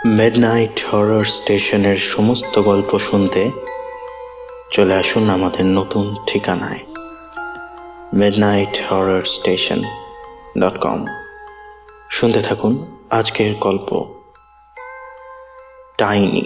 Midnight horror স্টেশনের সমস্ত গল্প শুনতে চলে আসুন আমাদের নতুন ঠিকানায় midnighthorrorstation.com। শুনতে থাকুন আজকের গল্প টাইনি।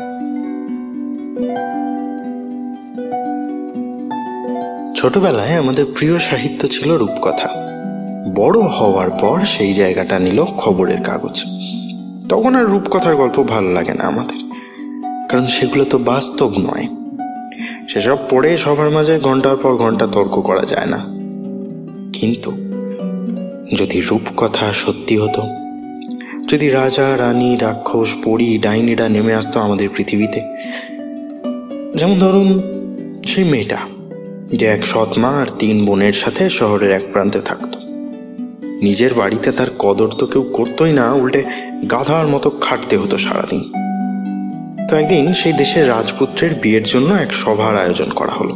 ছোটবেলায় আমাদের প্রিয় সাহিত্য ছিল রূপকথা। বড় হওয়ার পর সেই জায়গাটা নিল খবরের কাগজ। তখন আর রূপকথার গল্প ভালো লাগে না আমাদের, কারণ সেগুলো তো বাস্তব নয়। সেসব পড়ে সবার মাঝে ঘন্টার পর ঘন্টা তর্ক করা যায় না। কিন্তু যদি রূপকথা সত্যি হতো, যদি রাজা রানী রাক্ষস পরী ডাইনিরা নেমে আসতো আমাদের পৃথিবীতে, যেমন ধরুন সেই মেয়েটা যে এক সৎ মা আর 3 বোনের সাথে শহরের এক প্রান্তে থাকতো। নিজের বাড়িতে তার কদর তো কেউ করতোই না, উল্টে গাধার মতো খাটতে হতো সারাদিন। তো একদিন সেই দেশের রাজপুত্রের বিয়ের জন্য এক সভার আয়োজন করা হলো।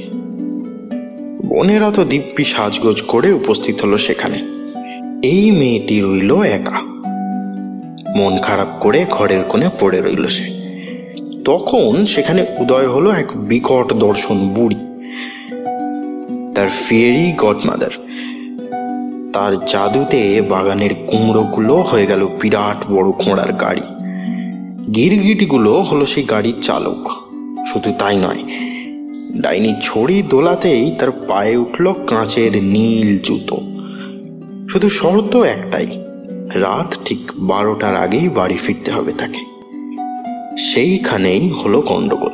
বোনেরা তো দিব্যি সাজগোজ করে উপস্থিত হলো সেখানে। এই মেয়েটি রইল একা, মন খারাপ করে ঘরের কোণে পড়ে রইল সে। তখন সেখানে উদয় হলো এক বিকট দর্শন বুড়ি, তার ফেয়ারি গডমাদার। তার জাদুতে বাগানের কুমড়োগুলো হয়ে গেল বিরাট বড় ঘোড়ার গাড়ি, গিরগিটিগুলো হলো সেই গাড়ির চালক। শুধু তাই নয়, ডাইনি ছড়ি দোলাতেই তার পায়ে উঠল কাঁচের নীল জুতো। শুধু শর্ত একটাই, রাত ঠিক 12টার আগেই বাড়ি ফিরতে হবে তাকে। সেইখানেই হলো গন্ডগোল।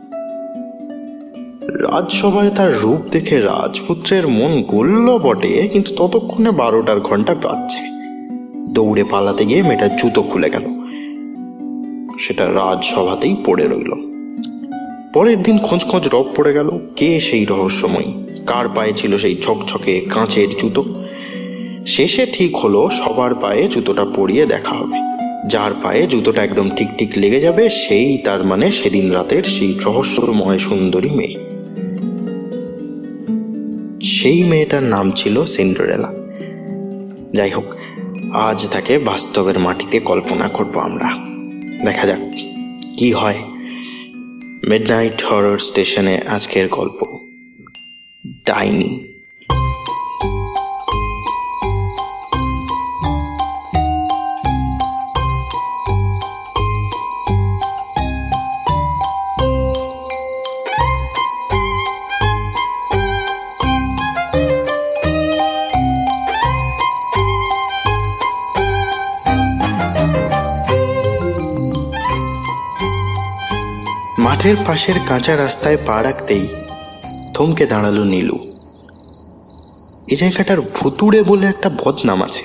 রাজসভায় তার রূপ দেখে রাজপুত্রের মন গলল বটে, কিন্তু ততক্ষণে 12টার ঘন্টা বাজছে। দৌড়ে পালাতে গিয়ে মেয়েটার জুতো খুলে গেল, সেটা রাজসভাতেই পড়ে রইল। পরের দিন খোঁজ রব পড়ে গেল, কে সেই রহস্যময়ী, কার পায়ে ছিল সেই ঝকঝকে কাঁচের জুতো। শেষে ঠিক হলো সবার পায়ে জুতোটা পরিয়ে দেখা হবে। যার পায়ে জুতোটা একদম ঠিক ঠিক লেগে যাবে, সেই তার মানে সেদিন রাতের সেই রহস্যময় সুন্দরী মেয়ে। সেই মেয়েটার নাম ছিল সিন্ডারেলা। যাই হোক, আজ তাকে বাস্তবের মাটিতে কল্পনা করব আমরা। দেখা যাক কি হয়। মিডনাইট হরর স্টেশনে আজকের গল্প ডাইনি। মাঠের পাশের কাঁচা রাস্তায় পা রাখতেই থমকে দাঁড়ালো নীলু। এই জায়গাটার ভুতুড়ে বলে একটা বদনাম আছে।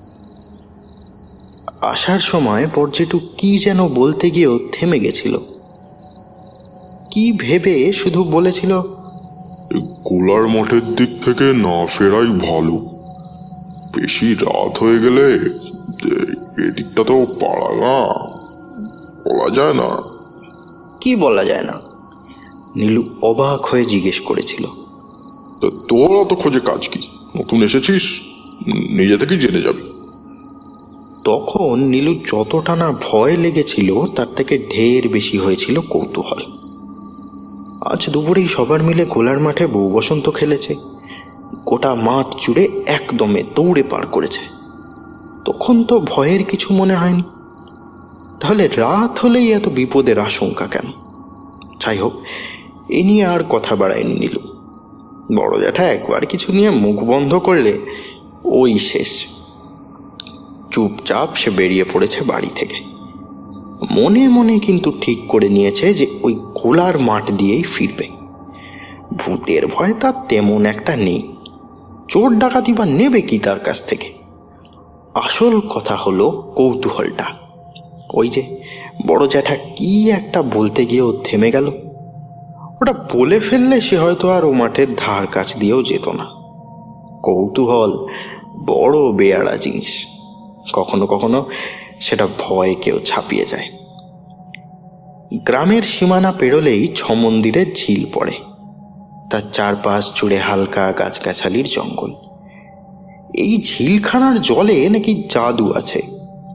আসার সময় পর্যটু কি যেন বলতে গিয়েও থেমে গেছিল। কি ভেবে শুধু বলেছিল, গোলার মঠের দিক থেকে না ফেরাই ভালো। বেশি রাত হয়ে গেলে এদিকটা তো পাড়াগা, বলা যায় না। কি বলা যায় না? নীলু অবাক হয়ে জিজ্ঞেস করেছিল। তোর অত খোঁজে কাজ কি? নতুন এসেছিস, নিজে থেকেই জেনে যাবি। তখন নীলু যতটা না ভয় লেগেছিল, তার থেকে ঢের বেশি হয়েছিল কৌতূহল। আজ দুপুরেই সবার মিলে গোলার মাঠে বউ বসন্ত খেলেছে। গোটা মাঠ জুড়ে একদমে দৌড়ে পার করেছে। তখন তো ভয়ের কিছু মনে হয়নি। তাহলে রাত হলেই এত বিপদের আশঙ্কা কেন? যাই হোক, এ নিয়ে আর কথা বাড়ায়নি নীলু। বড় জ্যাঠা একবার কিছু নিয়ে মুখ বন্ধ করলে ওই শেষ। চুপচাপ সে বেরিয়ে পড়েছে বাড়ি থেকে। মনে মনে কিন্তু ঠিক করে নিয়েছে যে ওই গোলার মাঠ দিয়েই ফিরবে। ভূতের ভয় তার তেমন একটা নেই। চোর ডাকাতি বা নেবে কি তার কাছ থেকে? আসল কথা হলো কৌতূহলটা। ওই যে বড় জ্যাঠা কি একটা বলতে গিয়েও থেমে গেল। ওটা বলে ফেললে সে হয়তো আর ও মাঠের ধার কাছ দিয়েও যেত না। কৌতূহল বড় বেয়াড়া জিনিস, কখনো কখনো সেটা ভয়কেও ছাপিয়ে যায়। গ্রামের সীমানা পেরোলেই 6 মন্দিরের ঝিল পড়ে। তার চারপাশ জুড়ে হালকা গাছগাছালির জঙ্গল। এই ঝিলখানার জলে নাকি জাদু আছে,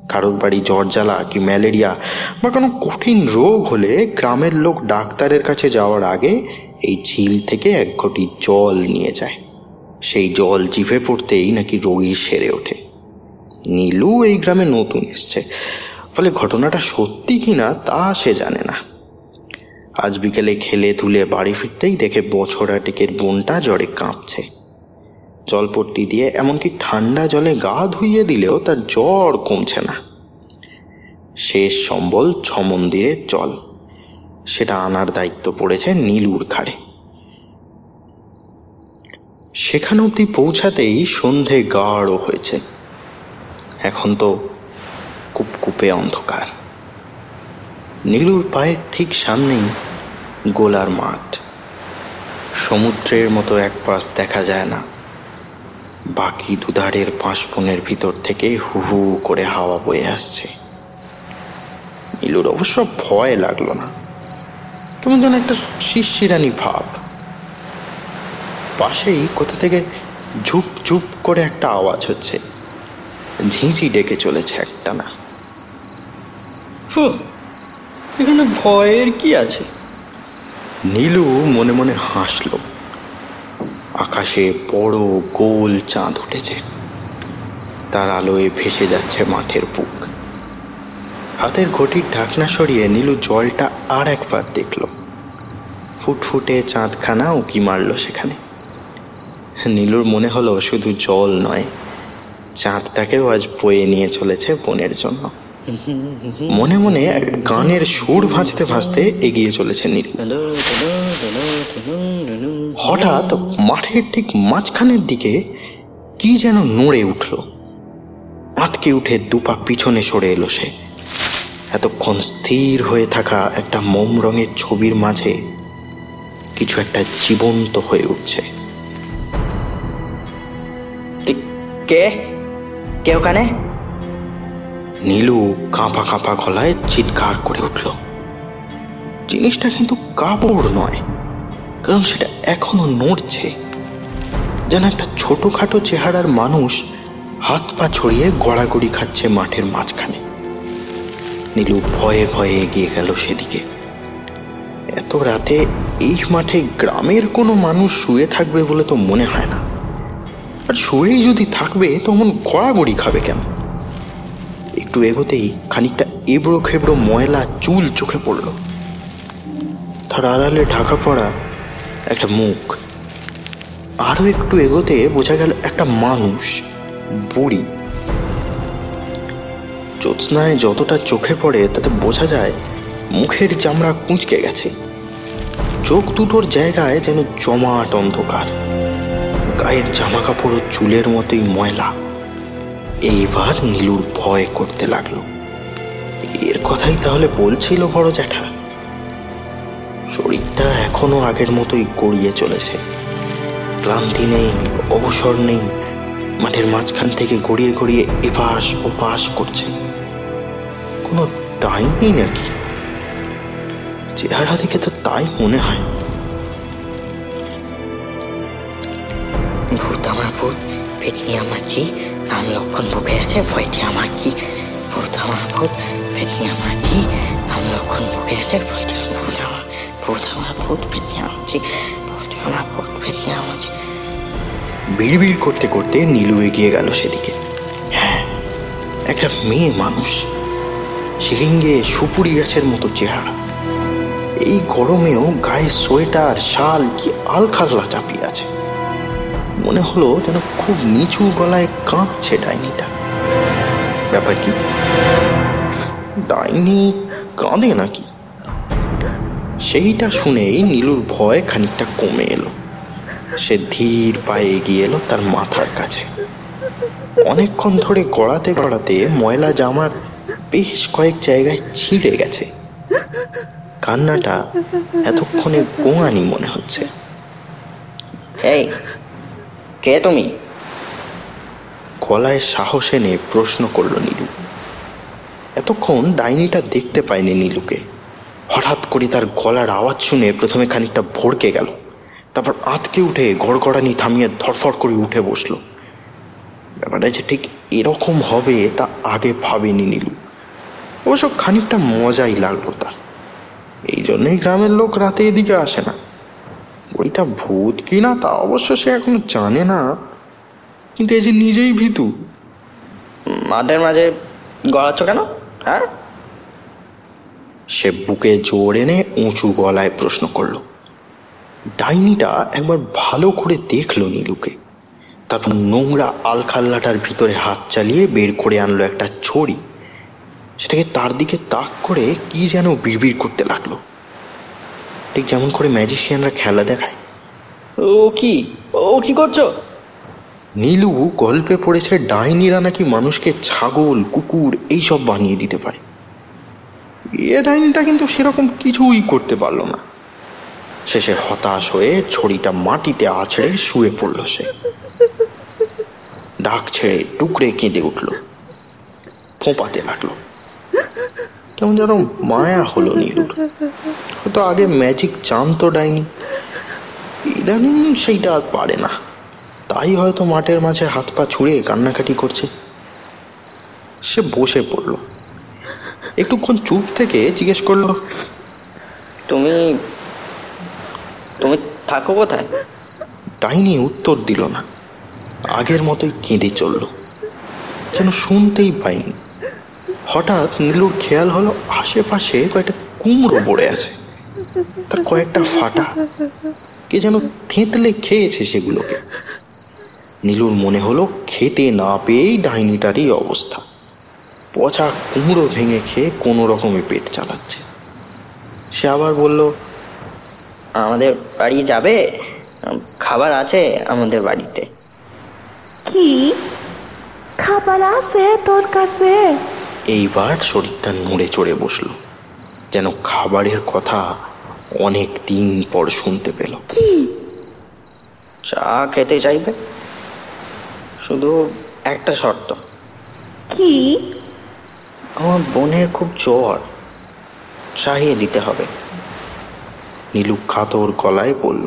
কারোর বাড়ি জ্বর জ্বালা কি ম্যালেরিয়া বা কোনো কঠিন রোগ হলে গ্রামের লোক ডাক্তারের কাছে যাওয়ার আগে এই ঝিল থেকে এক ঘটি জল নিয়ে যায়। সেই জল জিভে পড়তেই নাকি রোগী সেরে ওঠে। নীলু এই গ্রামে নতুন এসছে, ফলে ঘটনাটা সত্যি কিনা তা সে জানে না। আজ বিকেলে খেলে তুলে বাড়ি ফিরতেই দেখে বছরা টেকের বোনটা জ্বরে কাঁপছে। জলপট্টি দিয়ে এমনকি ঠান্ডা জলে গা ধুইয়ে দিলেও তার জ্বর কমছে না। শেষ সম্বল 6 মন্দিরের জল, সেটা আনার দায়িত্ব পড়েছে নীলুর ঘাড়ে। সেখান অবধি পৌঁছাতেই সন্ধে গাঢ় হয়েছে। এখন তো কুপকুপে অন্ধকার। নীলুর পায়ের ঠিক সামনেই গোলার মাঠ। সমুদ্রের মতো এক পাশ দেখা যায় না, বাকি দুধারের বাঁশবনের ভিতর থেকে হু হু করে হাওয়া বয়ে আসছে। নীলুর অবশ্য ভয় লাগলো না, কেমন যেন একটা শিরশিরানি ভাব। পাশেই কোথা থেকে ঝুপ ঝুপ করে একটা আওয়াজ হচ্ছে, ঝিঁঝি ডেকে চলেছে একটা না। এখানে ভয়ের কি আছে? নীলু মনে মনে হাসল। আকাশে বড় গোল চাঁদ উঠেছে, তার আলোয় ভেসে যাচ্ছে মাঠের বুক। হাতের ঘটির ঢাকনা সরিয়ে নীলু জলটা আর একবার দেখল। ফুটফুটে চাঁদখানা উঁকি মারল সেখানে। নীলুর মনে হলো শুধু জল নয়, চাঁদটাকেও আজ বয়ে নিয়ে চলেছে বোনের জন্য। মনে মনে এক গানের সুর ভাঁজতে ভাঁজতে এগিয়ে চলেছে নীলু। হঠাৎ মাঠের ঠিক মাঝখানের দিকে কি যেন নড়ে উঠল। আঁতকে উঠে দুপা পিছনে সরে এলো সে। এতক্ষণ স্থির হয়ে থাকা একটা মোম রঙের ছবির মাঝে কিছু একটা জীবন্ত হয়ে উঠছে। কে কে ওখানে? নীলু কাঁপা কাঁপা গলায় চিৎকার করে উঠল। জিনিসটা কিন্তু কাপড় নয়, কারণ সেটা এখনো নড়ছে, যেন একটা ছোটখাটো চেহারার মানুষ হাত পা ছড়িয়ে গড়াগড়ি খাচ্ছে মাঠের মাঝখানে। নীলু ভয়ে ভয়ে এগিয়ে গেল সেদিকে। এত রাতে এই মাঠে গ্রামের কোনো মানুষ শুয়ে থাকবে বলে তো মনে হয় না, আর শুয়েই যদি থাকবে তখন গড়াগড়ি খাবে কেন? একটু এগোতেই খানিকটা এবড়ো খেবড়ো ময়লা চুল চোখে পড়ল। তার আড়ালে ঢাকা পড়া একটা মুখ। আরো একটু এগোতে বোঝা গেল একটা মানুষ, বুড়ি। জ্যোৎস্নায় যতটা চোখে পড়ে তাতে বোঝা যায় মুখের চামড়া কুঁচকে গেছে, চোখ দুটোর জায়গায় যেন জমাট অন্ধকার, গায়ের জামা কাপড় চুলের মতোই ময়লা। এইবার নীলুর ভয় করতে লাগলো। এর কথাই তাহলে বলছিল বড় জ্যাঠা। শরীরটা এখনো আগের মতোই গড়িয়ে চলেছে, ক্লান্তি নেই, অবসর নেই। মাঠের মাঝখান থেকে গড়িয়ে গড়িয়ে এপাশ ওপাশ করছে। কোনো ডাইনি নাকি? চেহারা দেখে তো তাই মনে হয়। ভূত আমার ভূত, পেতনি আমার জি, রাম লক্ষণ বুকে আছে, ভয়টি আমার কি? ভূত আমার ভূত, পেতনি আমার জি, রাম লক্ষণ বুকে আছে, ভয়টি আমার ভূত, আমার ভূত, আমার ভূত, পেতনি আমার জি, ভূত আমার ভূত, পেতনি আমার জি। বিড়বিড় করতে করতে নীলু এগিয়ে গেল সেদিকে। হ্যাঁ, একটা মেয়ে মানুষ, শিরিঙ্গে সুপুরি গাছের মতো চেহারা। এই গরমেও গায়ে সোয়েটার শাল কি আলখাল্লা চাপিয়ে আছে। মনে হলো যেন খুব নিচু গলায় কাঁপছে ডাইনিটা। ব্যাপার কি? ডাইনি কাঁদে নাকি? সেইটা শুনেই নীলুর ভয় খানিকটা কমে এলো। সে ধীর পায়ে এগিয়ে এলো তার মাথার কাছে। অনেকক্ষণ ধরে গড়াতে গড়াতে ময়লা জামার বেশ কয়েক জায়গায় ছিঁড়ে গেছে। কান্নাটা এতক্ষণে গোয়ানি মনে হচ্ছে। এই, কে তুমি? গলায় সাহস এনে প্রশ্ন করল নীলু। এতক্ষণ ডাইনিটা দেখতে পায়নি নীলুকে। হঠাৎ করে তার গলার আওয়াজ শুনে প্রথমে খানিকটা ভড়কে গেল, তারপর আঁতকে উঠে গড়গড়ানি থামিয়ে ধরফর করে উঠে বসল। ব্যাপারটা যে ঠিক এরকম হবে তা আগে ভাবেনি নীলু। অবশ্য খানিকটা মজাই লাগলো তার। এই জন্যই গ্রামের লোক রাতে এদিকে আসে না। ওইটা ভূত কিনা তা অবশ্য সে এখনো জানে না, কিন্তু এই যে নিজেই ভীতু। মাঠের মাঝে গড়াচ্ছ কেন? হ্যাঁ, সে বুকে জোর এনে উঁচু গলায় প্রশ্ন করলো। ডাইনিটা একবার ভালো করে দেখলো নীলুকে, তারপর নোংরা আলখাল্লাটার ভিতরে হাত চালিয়ে বের করে আনলো একটা ছড়ি। সেটাকে তার দিকে তাক করে কি যেন বিড়বিড় করতে লাগলো, ঠিক যেমন করে ম্যাজিশিয়ানরা খেলা দেখায়। ও কি করছো? নীলু গল্পে পড়েছে ডাইনিরা নাকি মানুষকে ছাগল কুকুর এইসব বানিয়ে দিতে পারে। এ ডাইনিটা কিন্তু সেরকম কিছুই করতে পারলো না। শেষে হতাশ হয়ে ছড়িটা মাটিতে আছড়ে শুয়ে পড়ল। সে ডাক ছেড়ে টুকরে কেঁদে উঠল, ফোঁপাতে লাগলো। কেমন যেন মায়া হলো নীলুর। হয়তো আগে ম্যাজিক জানতো ডাইনি, ইদানিং সেইটা আর পারে না, তাই হয়তো মাঠের মাঝে হাত পা ছুঁড়ে কান্নাকাটি করছে। সে বসে পড়ল, একটুক্ষণ চুপ থেকে জিজ্ঞেস করলো, তুমি থাকো কোথায়? ডাইনি উত্তর দিল না, আগের মতোই কেঁদে চলল, যেন শুনতেই পাইনি। হঠাৎ নীলুর খেয়াল হলো আশেপাশে কয়েকটা কুমড়ো পড়ে আছে, তার কয়েকটা ফাটা, কে যেন থেঁতলে খেয়েছে সেগুলোকে। নীলুর মনে হলো খেতে না পেয়েই ডাইনিটারই অবস্থা, পচা কুমড়ো ভেঙে খেয়ে কোনো রকমে পেট চালাচ্ছে। সে আবার বলল, আমাদের বাড়ি যাবে? খাবার আছে আমাদের বাড়িতে। কি খাবার আছে তোর কাছে? এইবার শরীরটা নড়ে চড়ে বসলো, যেন খাবারের কথা অনেক দিন পর শুনতে পেল। কি? চা খেতে চাইবে, শুধু একটা শর্ত। কি? আমার বোনের খুব জ্বর, সারিয়ে দিতে হবে। নীলু কাতর গলায় বলল।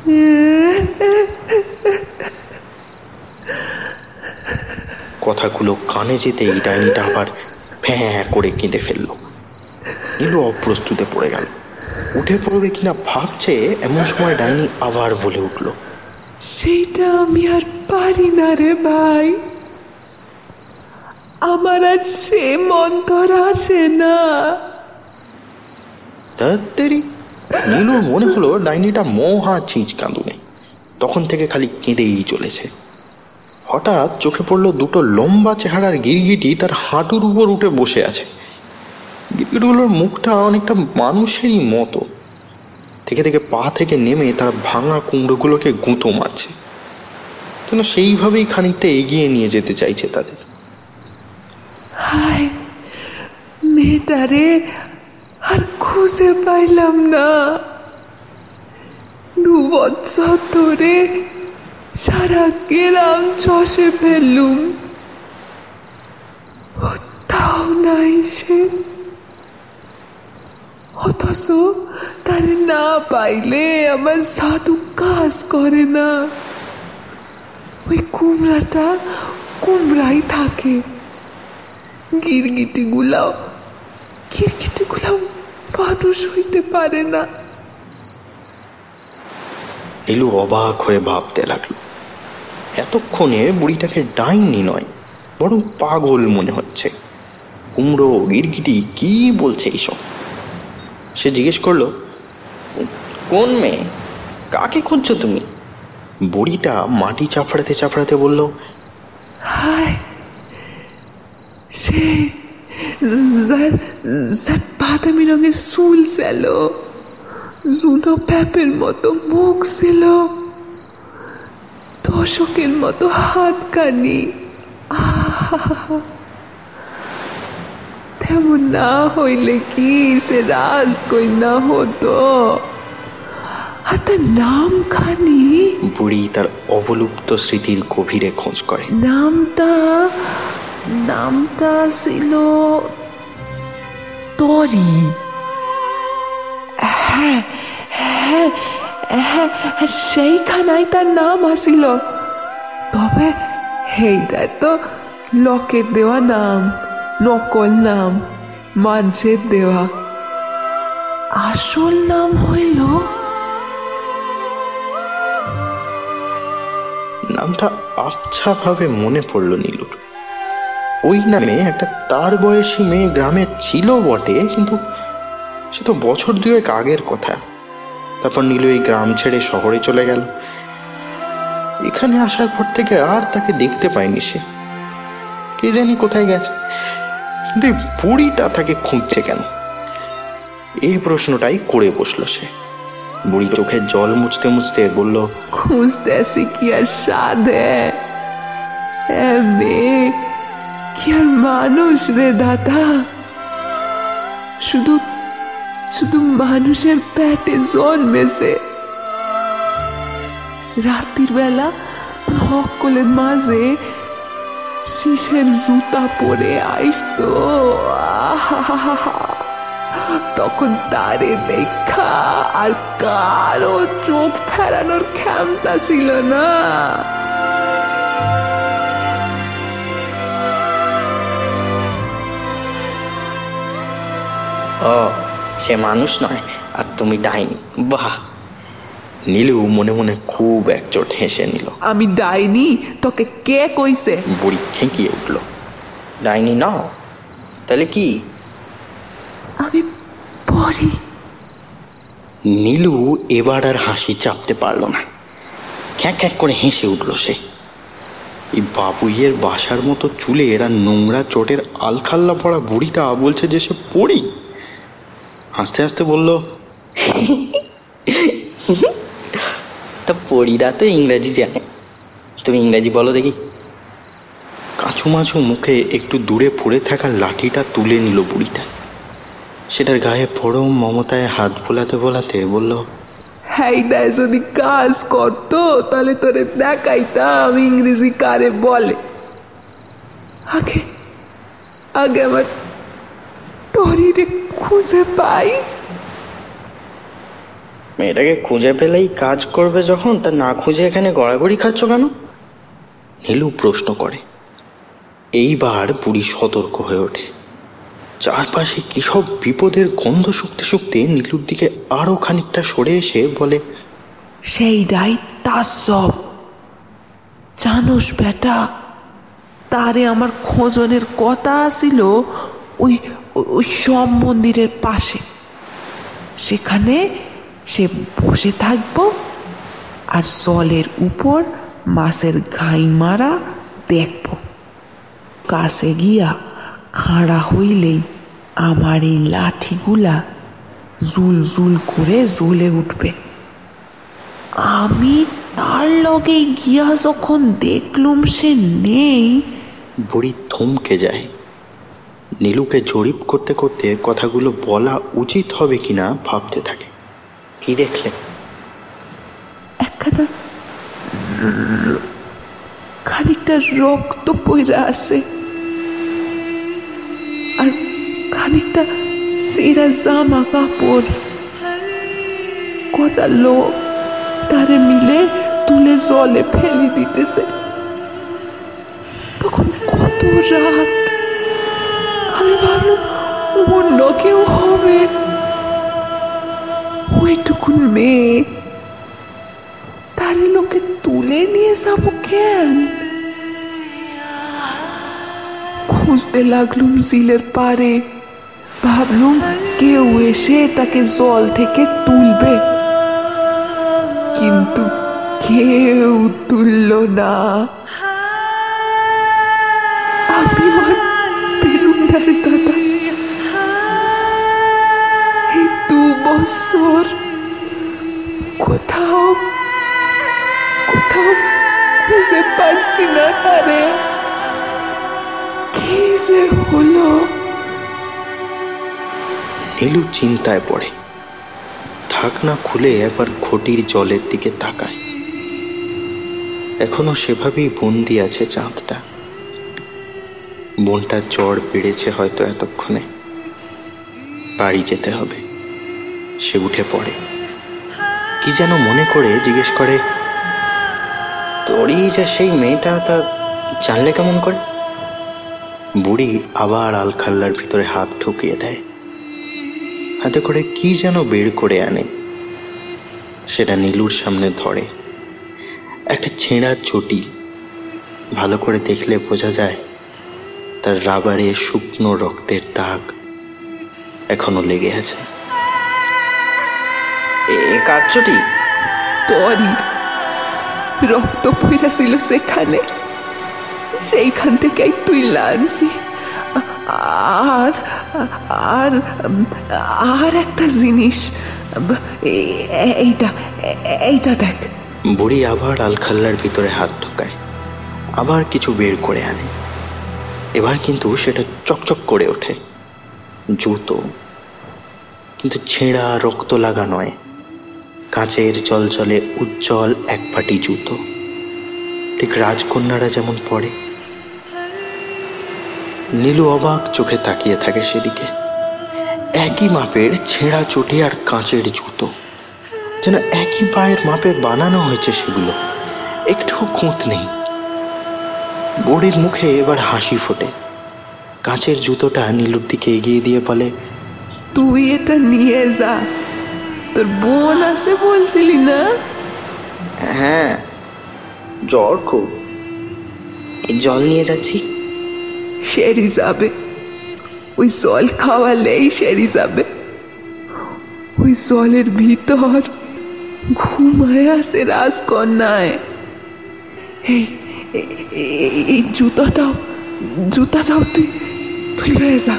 কথাগুলো কানে যেতেই ডাইনিটা আবার ফ্যাঁ করে কেঁদে ফেলল। নীলু অপ্রস্তুতে পড়ে গেল, উঠে পড়বে কিনা ভাবছে, এমন সময় ডাইনি আবার বলে উঠল, সেইটা আমি আর পারি না রে ভাই, আমার আর সে মন্তর আসে না। তাড়াতাড়ি নীলুর মনে হলো ডাইনিটা মহা চিঁচ কাঁদুনে, তখন থেকে খালি কেঁদেই চলেছে। হঠাৎ চোখে পড়লো দুটো লম্বা চেহারার গিরগিটি তার হাঁটুর উপর উঠে বসে আছে। গিরগিটিগুলোর মুখটা অনেকটা মানুষেরই মতো। থেকে থেকে পা থেকে নেমে তার ভাঙা কুমড়োগুলোকে গুঁতো মারছে, যেন সেইভাবেই খানিকটা এগিয়ে নিয়ে যেতে চাইছে তাদের। হায়, মেয়েটারে আর খুঁজে পাইলাম না। 2 বছর ধরে সারা গ্রাম চষে ফেললুম, তাও নাই সে। অথচ তারে না পাইলে আমার সাধু কাজ করে না। ওই কুমড়াটা কুমড়াই থাকে, গিরগিটিগুলাও মানুষ হইতে পারে না। নীলু অবাক হয়ে ভাবতে লাগলো, এতক্ষণে বুড়িটাকে ডাইনি নয় বরং পাগল মনে হচ্ছে। কুমড়ো গিরগিটি কি বলছে এইসব? সে জিজ্ঞেস করলো, কোন মেয়ে? কাকে খুঁজছো তুমি? বুড়িটা মাটি চাপড়াতে চাপড়াতে বলল, হায়, সে যার বাদামি রঙের চুল ছিল, জুনো প্যাপের মতো মুখ ছিল, দশকের মতো হাতখানি। তেমন না হইলে কি সে রাজকন্যা হতো? আর তার নাম খানি? বুড়ি তার অবলুপ্ত স্মৃতির গভীরে খোঁজ করে। নামটা ছিল তরি। হ্যাঁ হ্যাঁ হ্যাঁ, সেইখানায় তার নাম আসিল। তবে এইটা তো লোকের দেওয়া নাম, নকল নাম, মানুষের দেওয়া। আসল নাম হইল নামটা আবছা ভাবে মনে পড়ল নীলুর। ওই নামে একটা তার বয়সী মেয়ে গ্রামে ছিল বটে, কিন্তু সে তো বছর দুয়েক আগের কথা। তারপর নীলু এই গ্রাম ছেড়ে শহরে চলে গেল। এখানে আসার পর থেকে আর তাকে দেখতে পায়নি সে। কে জানি কোথায় গেছে, কিন্তু এই বুড়িটা তাকে খুঁজছে কেন, এই প্রশ্নটাই করে বসলো সে। বুড়ি চোখে জল মুছতে মুছতে বলল, খুঁজতেছি কি আর সাধে, মেয়ে কি আর মানুষ রে দাদা, শুধু শুধু মানুষের পেটে জন্মেছে। রাত্রির বেলা সকলের মাঝে শিশের জুতা পরে আইসতো, তখন তারে দেখা আর কারো চোখ ফেরানোর ক্ষমতা ছিল না। ও, সে মানুষ নয় আর তুমি ডাইনি। বাহ! নীলু মনে মনে খুব একচোট হেসে নিল। আমি ডাইনি? তোকে কে কইছে? বুড়ি খেঁকিয়ে উঠল। ডাইনি নাও, তাহলে কি? আমি পড়ি। নীলু এবার আর হাসি চাপতে পারল না, খ্যাঁক খ্যাঁক করে হেসে উঠল সে। এই বাবুইয়ের বাসার মতো চুলে এরা নোংরা চোটের আলখাল্লা পড়া বুড়িটা বলছে যে সে পড়ি। হাসতে হাসতে বলল, তা পরীরা তো ইংরাজি জানে, তুমি ইংরাজি বলো দেখি। কাঁচু মাছু মুখে একটু দূরে পড়ে থাকা লাঠিটা তুলে নিল বুড়িটা। সেটার গায়ে পরম মমতায় হাত বোলাতে বোলাতে বলল, হাইডায় যদি কাজ করতো তাহলে তোরে দেখাইতাম ইংরেজি কারে বলে। আগে আগে আমার তরিরে খুঁজে পাই। মেয়েটাকে খুঁজে পেলেই কাজ করবে যখন, তা না খুঁজে এখানে গড়াগড়ি খাচ্ছ কেন? নীলু প্রশ্ন করে। এইবার বুড়ি সতর্ক হয়ে ওঠে। চারপাশে কি সব বিপদের গন্ধ শুকতে শুকতে নীলুর দিকে আরো খানিকটা সরে এসে বলে, সেইটাই তার সব। জানোস বেটা, তারে আমার খোঁজনের কথা ছিল ওই ওই সব মন্দিরের পাশে। সেখানে সে বসে থাকবো আর জলের উপর মাছের ঘাই মারা দেখব। কাছে গিয়া খাড়া হইলেই আমার এই লাঠিগুলা জুল জুল করে জ্বলে উঠবে। আমি তার লগে গিয়া যখন দেখলুম সে নেই, বুড়ি থমকে যায়। নীলুকে জরিপ করতে করতে কথাগুলো বলা উচিত হবে কিনা ভাবতে থাকে। কি দেখলে? একখানা খানিকটা রক্ত পইরা আছে আর খানিকটা সেরা জামা কাপড়। কটা লোক তারে মিলে তুলে জলে ফেলে দিতেছে। তখন কত রাত, আমি ভাবলাম অন্য কেউ হবে। ওইটুকুন মেয়ে, তারে লোকে তুলে নিয়ে যাবো কেন? খুঁজতে লাগলুম জিলের পারে, ভাবলুম কেউ এসে তাকে জল থেকে তুলবে, কিন্তু কেউ তুলল না। আমি আর বেরুম না রে দাদা। এই 2 বছর কোথাও কোথাও খুঁজে পারছি না তারে। কি যে হলো? নীলু চিন্তায় পড়ে। ঢাকনা খুলে একবার ঘটির জলের দিকে তাকায়। এখনো সেভাবেই বন্দি আছে চাঁদটা। মনটার জ্বর বেড়েছে হয়তো এতক্ষণে। বাড়ি যেতে হবে। সে উঠে পড়ে। কি যেন মনে করে জিজ্ঞেস করে, তোরই যে সেই মেয়েটা, তা জানলে কেমন করে? বুড়ি আবার আলখাল্লার ভিতরে হাত ঢুকিয়ে দেয়, হাতে করে কি যেন বের করে আনে। সেটা নীলুর সামনে ধরে। একটা ছেঁড়া চটি, ভালো করে দেখলে বোঝা যায় তার রাবারে শুকনো রক্তের দাগ এখনো লেগে আছে। কার চটি? পরীর রক্ত পড়েছিল সেখানে, সেইখান থেকেই তুইলা আনছি। আর আর আর একটা জিনিস, এইটা এইটা দেখ। বুড়ি আবার আলখাল্লার ভিতরে হাত ঢোকায়, আবার কিছু বের করে আনে। এবার কিন্তু সেটা চকচক করে ওঠে। জুতো, কিন্তু ছেঁড়া রক্ত লাগা নয়, কাঁচের জলজলে উজ্জ্বল এক পাটি জুতো, ঠিক রাজকন্যারা যেমন পরে। নীলু অবাক চোখে তাকিয়ে থাকে সেদিকে। একই মাপের ছেঁড়া চটি আর কাঁচের জুতো, যেন একই পায়ের মাপে বানানো হয়েছে সেগুলো, একটুও খুঁত নেই। বুড়ির মুখে এবার হাসি ফোটে। কাঁচের জুতোটা নীলুর দিকে এগিয়ে দিয়ে বলে, তুই এটা নিয়ে যা, তোর বোন আছে বলছিলি না? হ্যাঁ, জ্বর খুব, জল নিয়ে যাচ্ছি। সেরি যাবে, ওই জল খাওয়ালেই সেরি যাবে। ওই জলের ভিতর ঘুমায় আছে রাজকন্যায়। এই জুতাটাও তুই লয়ে যা,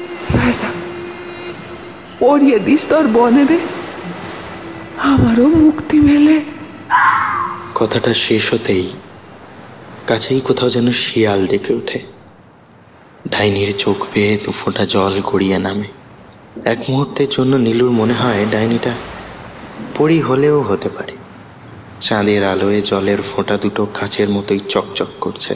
পরিয়ে দিস তোর বনেরে, আমারও মুক্তি মেলে। কথাটা শেষ হতেই কাছেই কোথাও যেন শিয়াল ডেকে ওঠে। ডাইনির চোখ বেয়ে দুফোঁটা জল গড়িয়ে নামে। এক মুহূর্তের জন্য নীলুর মনে হয় ডাইনিটা পরি হলেও হতে পারে। চাঁদের আলোয় জলের ফোঁটা দুটো কাচের মতোই চকচক করছে।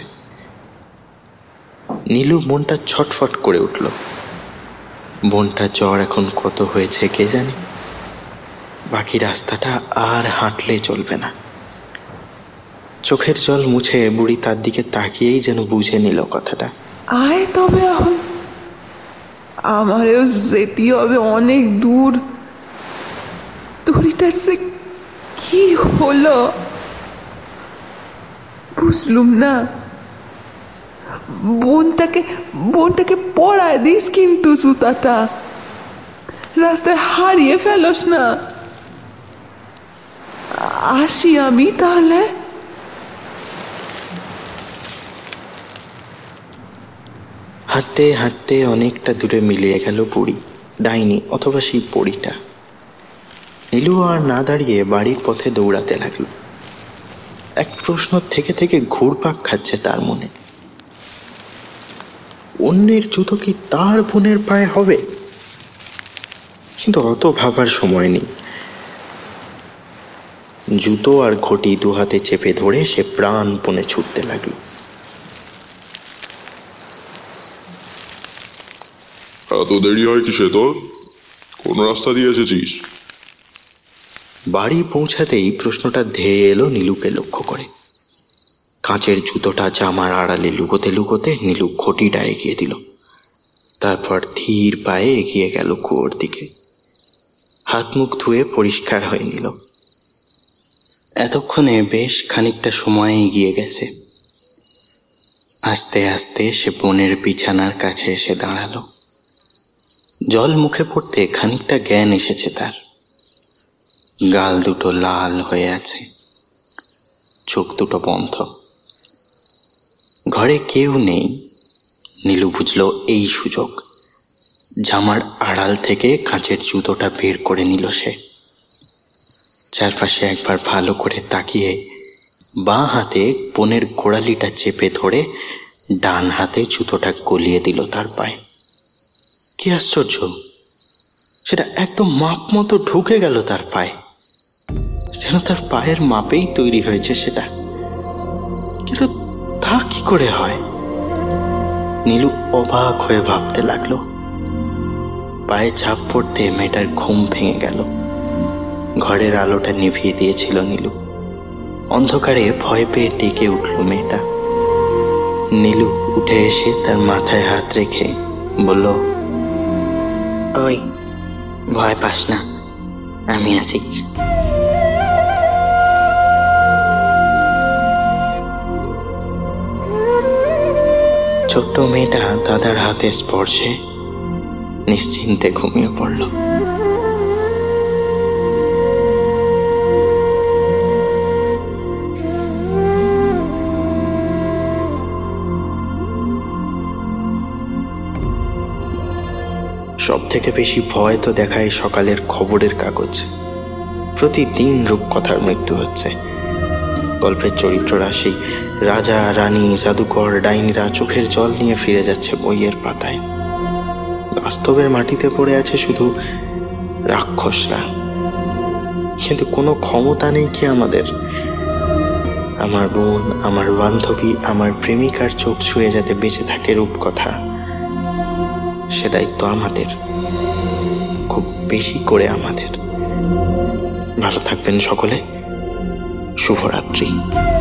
নীলু মনটা ছটফট করে উঠল। বোনটা জ্বর এখন কত হয়েছে কে জানে। বাকি রাস্তাটা আর হাঁটলে চলবে না। চোখের জল মুছে বুড়ি তার দিকে তাকিয়েই যেন বুঝে নিল কথাটা। আয় তবে এখন, আমারও যেতে হবে অনেক দূর। দড়িটার সে কি হলো বুঝলুম না। বোনটাকে পড়ায় দিস কিন্তু জুতাটা, রাস্তায় হারিয়ে ফেলোস না। আসি আমি তাহলে। হাঁটতে হাঁটতে অনেকটা দূরে মিলিয়ে গেল বুড়ি, ডাইনি অথবা সেই পরিটা। নীলু আর না দাঁড়িয়ে বাড়ির পথে দৌড়াতে লাগলো। এক প্রশ্ন থেকে থেকে ঘুরপাক খাচ্ছে তার মনে। অন্যের জুতো কি তার বোনের পায়ে হবে? কিন্তু অত ভাবার সময় নেই। জুতো আর ঘটি দু হাতে চেপে ধরে সে প্রাণপণে ছুটতে লাগলো। এত দেরি হয় কিসে তোর? কোন রাস্তা দিয়ে এসেছিস? বাড়ি পৌঁছাতেই প্রশ্নটা ধেয়ে এলো নীলুকে লক্ষ্য করে। কাঁচের জুতোটা জামার আড়ালে লুকোতে লুকোতে নীলু ঘটিটা এগিয়ে দিল। তারপর ধীর পায়ে এগিয়ে গেল কুয়োর দিকে। হাত মুখ ধুয়ে পরিষ্কার হয়ে নিল। এতক্ষণে বেশ খানিকটা সময় এগিয়ে গেছে। আস্তে আস্তে সে বোনের বিছানার কাছে এসে দাঁড়ালো। জল মুখে পড়তে খানিকটা জ্ঞান এসেছে তার। গাল দুটো লাল হয়ে আছে, চোখ দুটো বন্ধ। ঘরে কেউ নেই। নীলু বুঝল এই সুযোগ। জামার আড়াল থেকে কাঁচের জুতোটা বের করে নিল সে। চারপাশে একবার ভালো করে তাকিয়ে বাঁ হাতে বোনের গোড়ালিটা চেপে ধরে ডান হাতে জুতোটা গলিয়ে দিল তার পায়ে। কি আশ্চর্য, সেটা একদম মাপ মতো ঢুকে গেল তার পায়ে, যেন তার পায়ের মাপেই তৈরি হয়েছে সেটা। কিন্তু তা কি করে হয়? নীলু অবাক হয়ে ভাবতে লাগলো। পায়ে চাপ পড়তে মেয়েটার ঘুম ভেঙে গেল। ঘরের আলোটা নিভিয়ে দিয়েছিল নীলু। অন্ধকারে ভয় পেয়ে ডেকে উঠল মেয়েটা। নীলু উঠে এসে তার মাথায় হাত রেখে বলল, ওই ভয় পাস না, আমি আছি। ছোট্ট মেয়েটা দাদার হাতের স্পর্শে নিশ্চিন্তে ঘুমিয়ে পড়ল। সব থেকে বেশি ভয় তো দেখায় সকালের খবরের কাগজ। প্রতিদিন রূপকথার মৃত্যু হচ্ছে। গল্পের চরিত্ররা সেই রাজা, রানী, জাদুকর, ডাইনিরা চোখের জল নিয়ে ফিরে যাচ্ছে বইয়ের পাতায়। বাস্তবের মাটিতে পড়ে আছে শুধু রাক্ষসরা। কিন্তু কোনো ক্ষমতা নেই কি আমাদের? আমার বোন, আমার বান্ধবী, আমার প্রেমিকার চোখ ছুঁয়ে যাতে বেঁচে থাকে রূপকথা, সে দায়িত্ব আমাদের, খুব বেশি করে আমাদের। ভালো থাকবেন সকলে। শুভরাত্রি।